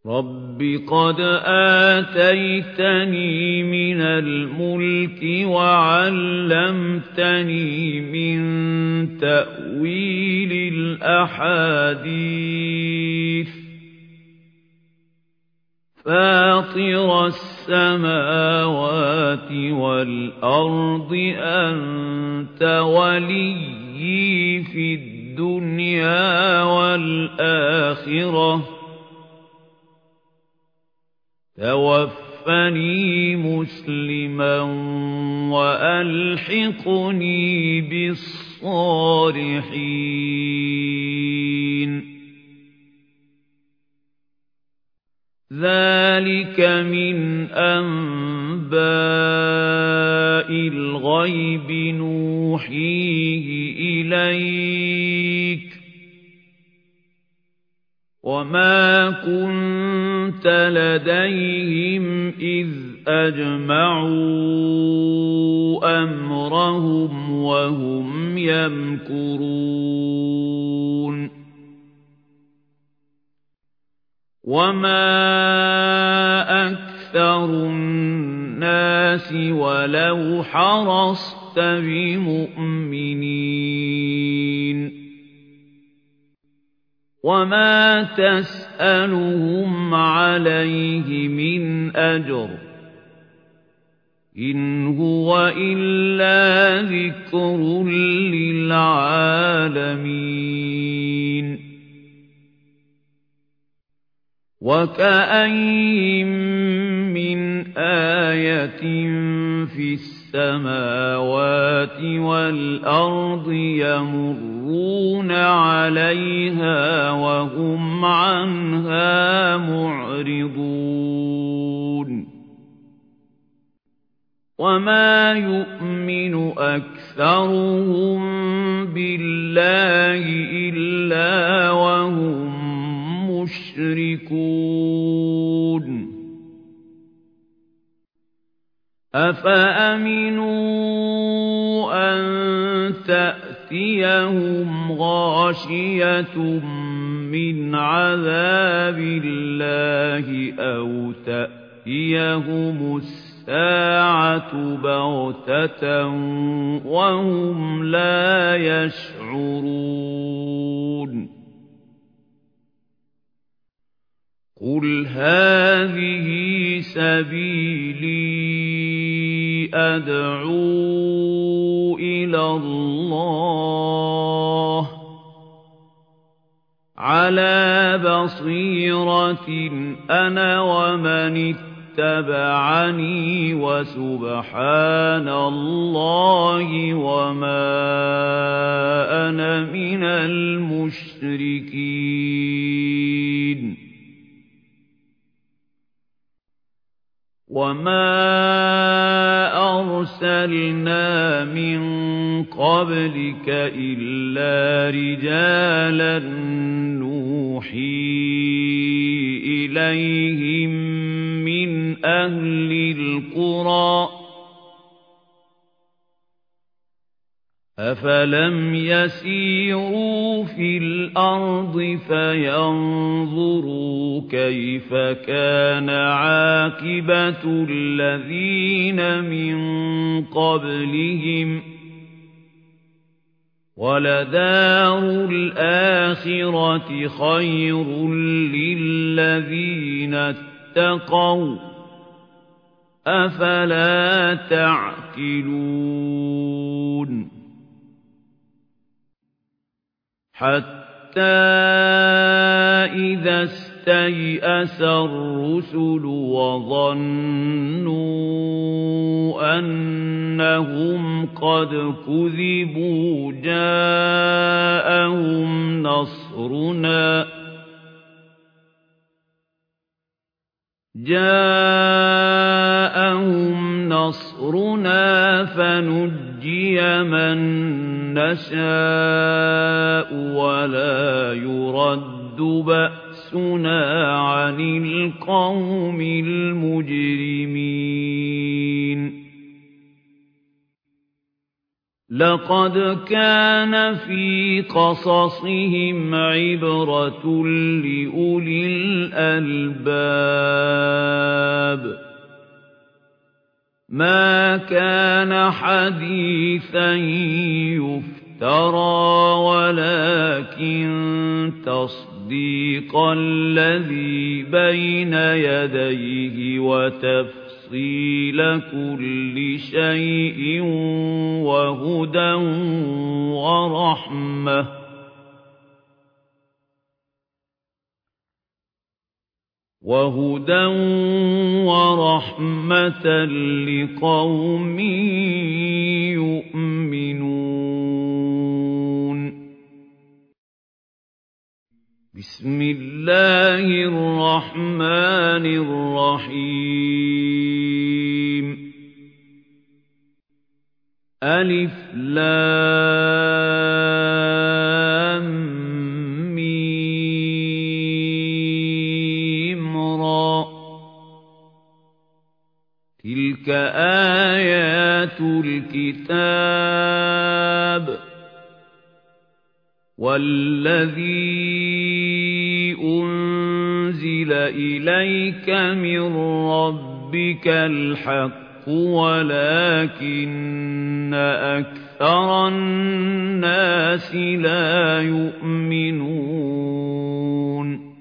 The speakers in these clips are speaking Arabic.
رَبِّ قَدْ آتَيْتَنِي مِنَ الْمُلْكِ وَعَلَّمْتَنِي مِن تَأْوِيلِ الْأَحَادِيثِ فَاطِرَ السَّمَاوَاتِ وَالْأَرْضِ أَنْتَ وَلِيِّي فِي الدُّنْيَا وَالْآخِرَةِ توفني مسلما وألحقني بالصالحين ذلك من أنباء الغيب نوحيه إليك وما كنت لديهم إذ أجمعوا أمرهم وهم يمكرون وما أكثر الناس ولو حرصت بمؤمنين وما تسألهم عليه من أجر إن هو إلا ذكر للعالمين وكأين من آية في السماوات والأرض يمرون عليها وهم عنها معرضون وما يؤمن أكثرهم بالله إلا وهم مشركون أفأمنوا أن تأتيهم غاشية من عذاب الله أو تأتيهم الساعة بغتة وهم لا يشعرون قل هذه سبيلي أدعو إلى الله على بصيرة أنا ومن اتبعني وسبحان الله وما أنا من المشركين وما أرسلنا من قبلك إلا رجالا نوحي إليهم من أهل القرى أفلم يسيروا في الأرض فينظروا كيف كان عاقبة الذين من قبلهم ولدار الآخرة خير للذين اتقوا أفلا تعقلون حتى إذا استيأس الرسل وظنوا أنهم قد كذبوا جاءهم نصرنا فنجي من نشاء ولا يرد بأسنا عن القوم المجرمين لقد كان في قصصهم عبرة لأولي الْأَلْبَابِ مَا كَانَ حَدِيثًا يُفْتَرَىٰ وَلَٰكِن تَصْدِيقَ الَّذِي بَيْنَ يَدَيْهِ وَتَفْصِيلَ كُلِّ شَيْءٍ وَهُدًى وَرَحْمَةً لِّقَوْمٍ يُؤْمِنُونَ بسم الله الرحمن الرحيم ألف لام ميم را تلك آيات الكتاب والذي أنزل إليك من ربك الحق ولكن أكثر الناس لا يؤمنون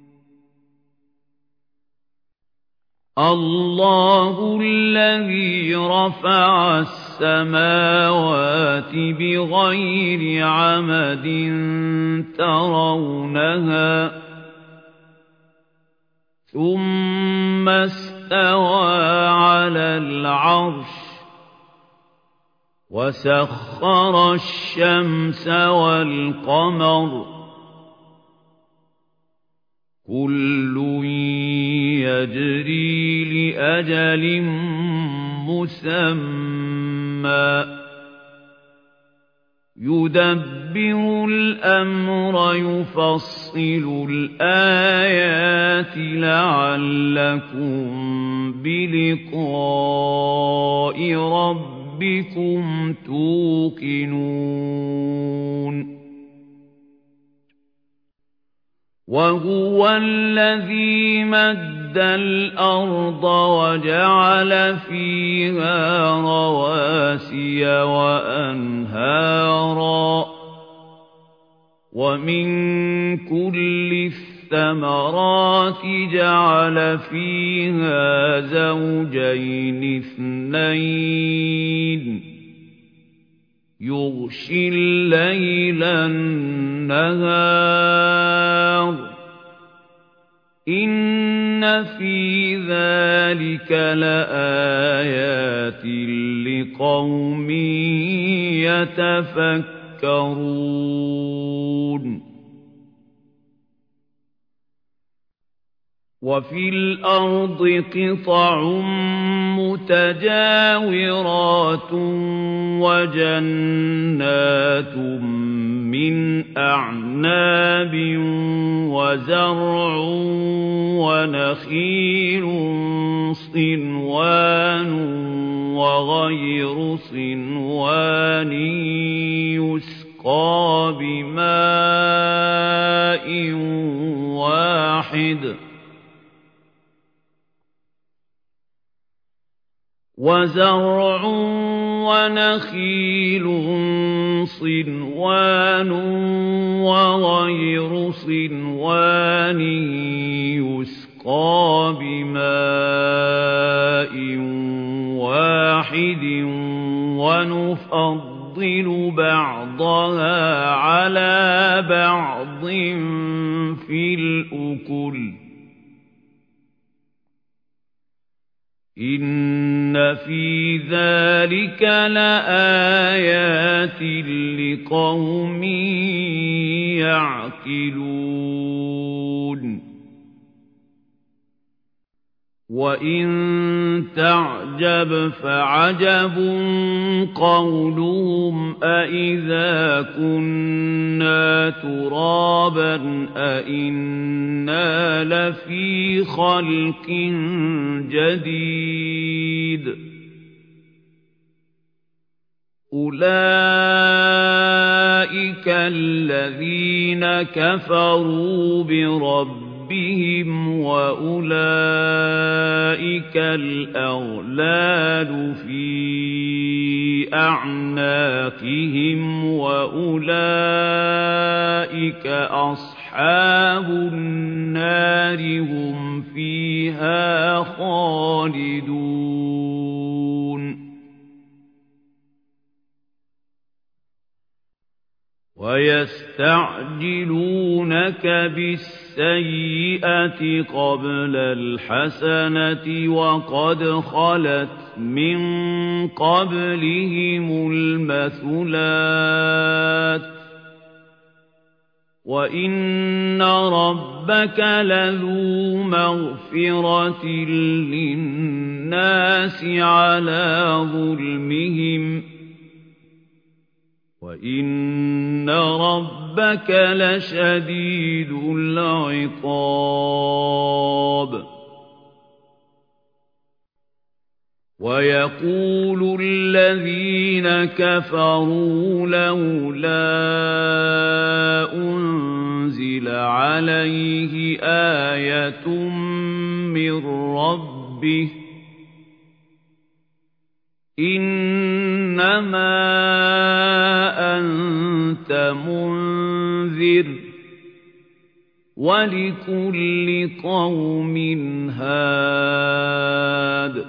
الله الذي رفع السماوات بغير عمد ترونها ثم استوى على العرش وسخر الشمس والقمر كل يجري لأجل مسمى يدبر الأمر يفصل الآيات لعلكم بلقاء ربكم توقنون وهو الذي مد الأرض وجعل فيها رواسي وأنهارا ومن كل الثمرات جعل فيها زوجين اثنين يغشي الليل النهار إن في ذلك لآيات لقوم يتفكرون وفي الأرض قطع متجاورات وجنات من أعناب وزرع ونخيل صنوان وغير صنوان يسقى بماء واحد وزرع ونخيل صنوان وغير صنوان يسقى بماء واحد ونفضل بعضها على بعض في الأكل إن في ذلك لآيات لقوم يعقلون وإن تعجب فعجب قولهم أإذا كنا ترابا أإنا لفي خلق جديد أولئك الذين كفروا بربهم رَبِّهِمْ وَأُولَئِكَ الْأَغْلَالُ فِي أَعْنَاقِهِمْ وَأُولَئِكَ أَصْحَابُ النَّارِ هُمْ فِيهَا خَالِدُونَ وَيَسْتَعْجِلُونَكَ بِالسَّيِّئَةِ قَبْلَ الْحَسَنَةِ وَقَدْ خَلَتْ مِن قَبْلِهِمُ الْمَثُلَاتُ وَإِنَّ رَبَّكَ لَذُو مَغْفِرَةٍ لِّلنَّاسِ عَلَىٰ ظُلْمِهِمْ وَإِنَّ رَبَّكَ لَشَدِيدُ الْعِقَابِ وَيَقُولُ الَّذِينَ كَفَرُوا لَوْلَا أُنزِلَ عَلَيْهِ آيَةٌ مِّن رَّبِّهِ إِنَّمَا أَنتَ مُنذِرٌ وَلِكُلِّ قَوْمٍ هَادٍ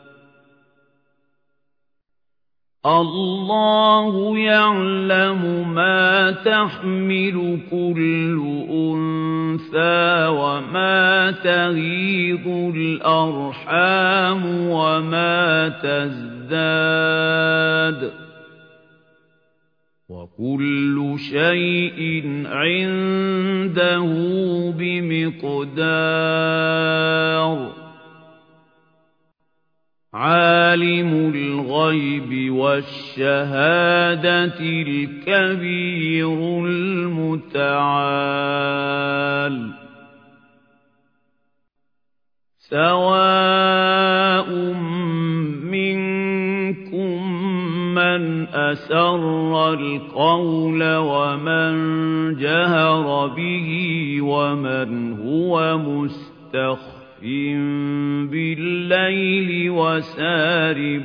اللَّهُ يَعْلَمُ مَا تَحْمِلُ كُلُّ أُنثَىٰ وَمَا تَغِيضُ الْأَرْحَامُ وَمَا تَزْدَادُ وَكُلُّ شَيْءٍ عِندَهُ بِمِقْدَارٍ عَالِمُ الْغَيْبِ وَالشَّهَادَةِ الْكَبِيرُ الْمُتَعَالِ سَوَاءٌ مِّنكُم مَّنْ أَسَرَّ الْقَوْلَ وَمَنْ جَهَرَ بِهِ وَمَنْ هُوَ مُسْتَخْفٍ بِاللَّيْلِ وَسَارِبٌ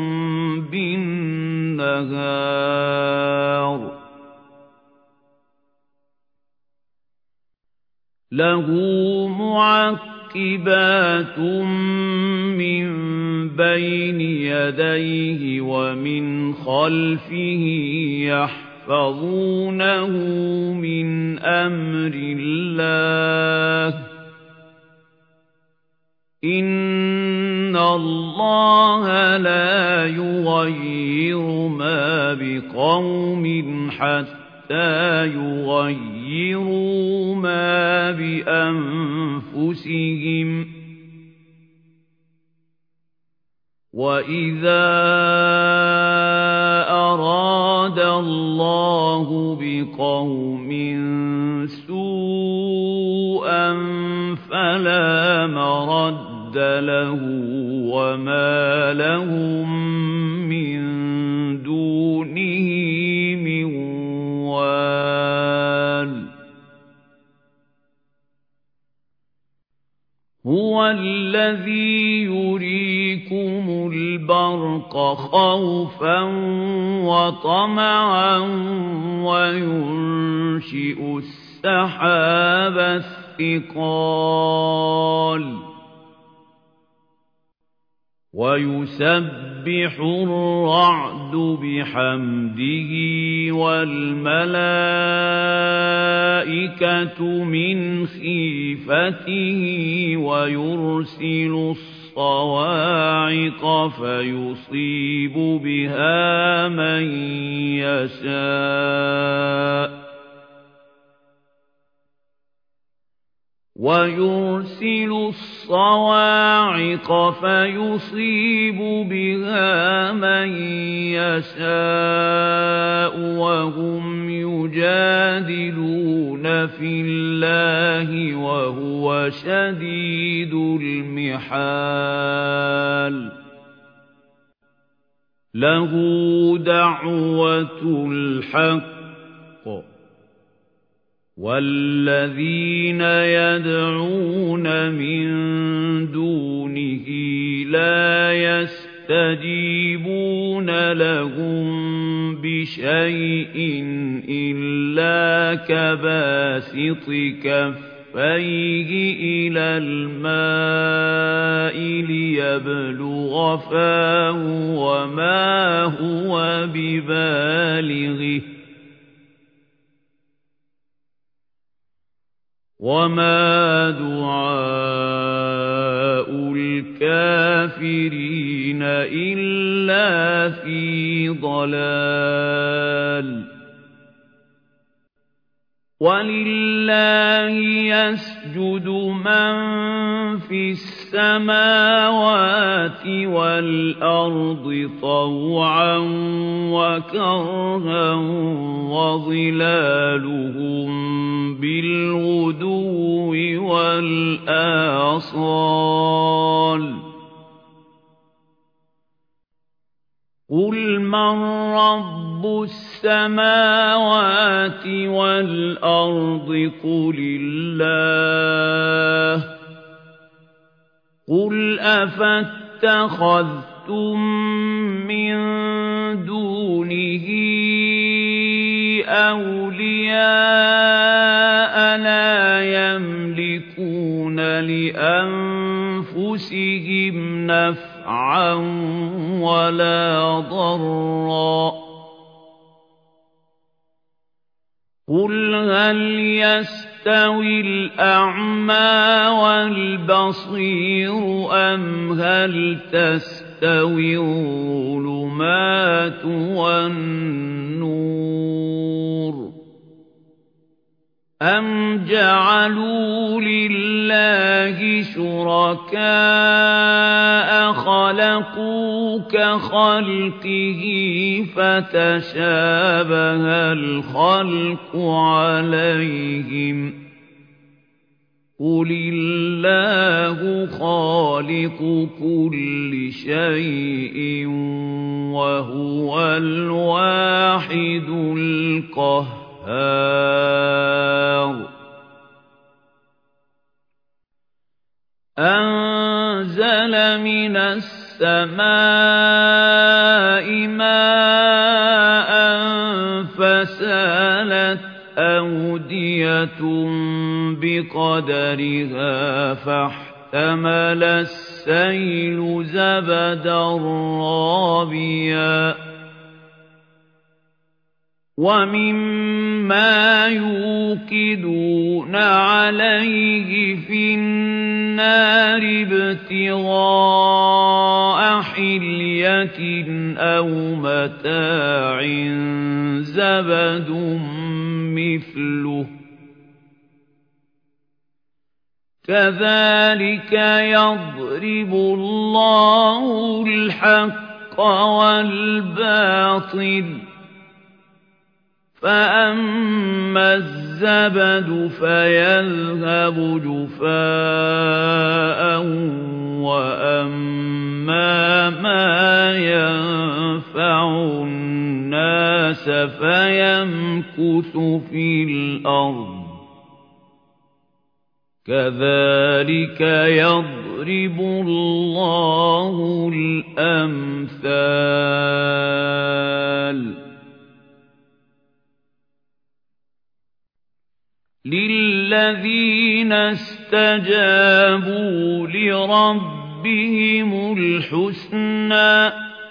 بِالنَّهَارِ لَهُ مُعَقِّبَاتٌ مِّن بَيْنِ يَدَيْهِ وَمِنْ خَلْفِهِ يَحْفَظُونَهُ مِنْ أَمْرِ اللَّهِ إِنَّ اللَّهَ لَا يُغَيِّرُ مَا بِقَوْمٍ حَتَّىٰ يُغَيِّرُوا مَا بِأَنفُسِهِمْ وَإِذَا أَرَادَ اللَّهُ بِقَوْمٍ سُوءًا فَلَا مَرَدَّ لَهُ وَمَا لَهُم مِّن دُونِهِ مِن وَالٍ هُوَ الَّذِي يُرِيكُمُ الْبَرْقَ خَوْفًا وَطَمَعًا وَيُنشِئُ السَّحَابَ الثِّقَالَ وَيُسَبِّحُ الرَّعْدُ بِحَمْدِهِ وَالْمَلَائِكَةُ مِنْ خِيفَتِهِ وَيُرْسِلُ الصَّوَاعِقَ فَيُصِيبُ بِهَا مَن يَشَاءُ وَيُرْسِلُ الصَّوَاعِقَ فَيُصِيبُ بِهَا مَن يَشَاءُ وَهُمْ يُجَادِلُونَ فِي اللَّهِ وَهُوَ شَدِيدُ الْمِحَالِ لَهُ دَعْوَةُ الْحَقِّ وَالَّذِينَ يَدْعُونَ مِن دُونِهِ لَا يَسْتَجِيبُونَ لَهُم بِشَيْءٍ إِلَّا كَبَاسِطِ كَفَّيْهِ إِلَى الْمَاءِ لِيَبْلُغَ فَاهُ وَمَا هُوَ بِبَالِغِهِ وَمَا دُعَاءُ الْكَافِرِينَ إِلَّا فِي ضَلَالٍ وَلِلَّهِ يَسْجُدُ مَن فِي السَّمَاوَاتِ وَالْأَرْضِ طَوْعًا وَكَرْهًا وَظِلَالُهُم بِالْغُدُوِّ وَالْآصَالِ قُلْ مَن رَّبُّ السَّمَاوَاتِ وَالْأَرْضِ قُلِ اللَّهُ قُلْ أَفَاتَّخَذْتُم مِّن دُونِهِ أَوْلِيَاءَ لَا يَمْلِكُونَ لِأَنفُسِهِمْ نَفْعًا وَلَا ضَرًّا قُلْ هَلْ يَسْتَوِي الْأَعْمَى وَالْبَصِيرُ أَمْ هَلْ تَسْتَوِي الظُّلُمَاتُ وَالنُّورُ أَمْ جَعَلُوا لِلَّهِ شُرَكَاءَ خَلَقُوا كَخَلْقِهِ فَتَشَابَهَ الْخَلْقُ عَلَيْهِمْ قُلِ اللَّهُ خَالِقُ كُلِّ شَيْءٍ وَهُوَ الْوَاحِدُ الْقَهَّارُ أَنزَلَ مِنَ السَّمَاءِ مَاءً فَسَالَتْ أَوْدِيَةٌ بِقَدَرِهَا فَاحْتَمَلَ السَّيْلُ زَبَدًا رَّابِيًا وَمِمَّا يُوقِدُونَ عَلَيْهِ فِي النَّارِ ابْتِغَاءَ حِلْيَةٍ أَوْ مَتَاعٍ زَبَدٌ مِّثْلُهُ كَذَلِكَ يَضْرِبُ اللَّهُ الْحَقَّ وَالْبَاطِلَ فَأَمَّا الزَّبَدُ فَيَذْهَبُ جُفَاءً وَأَمَّا مَا يَنفَعُ النَّاسَ فَيَمْكُثُ فِي الْأَرْضِ كَذَلِكَ يَضْرِبُ اللَّهُ الْأَمْثَالَ لِلَّذِينَ اسْتَجَابُوا لِرَبِّهِمُ الْحُسْنَىٰ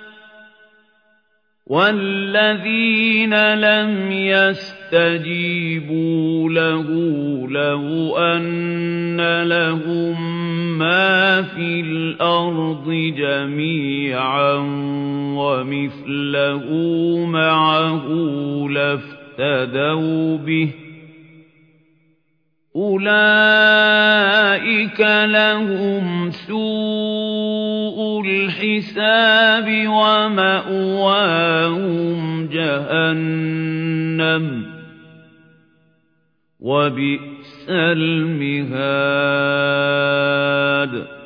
وَالَّذِينَ لَمْ يَسْتَجِيبُوا لَهُ لَوْ أَنَّ لَهُم مَّا فِي الْأَرْضِ جَمِيعًا وَمِثْلَهُ مَعَهُ لَافْتَدَوْا بِهِ أُولَئِكَ لَهُمْ سُوءُ الْحِسَابِ وَمَأْوَاهُمْ جَهَنَّمُ وَبِئْسَ الْمِهَادُ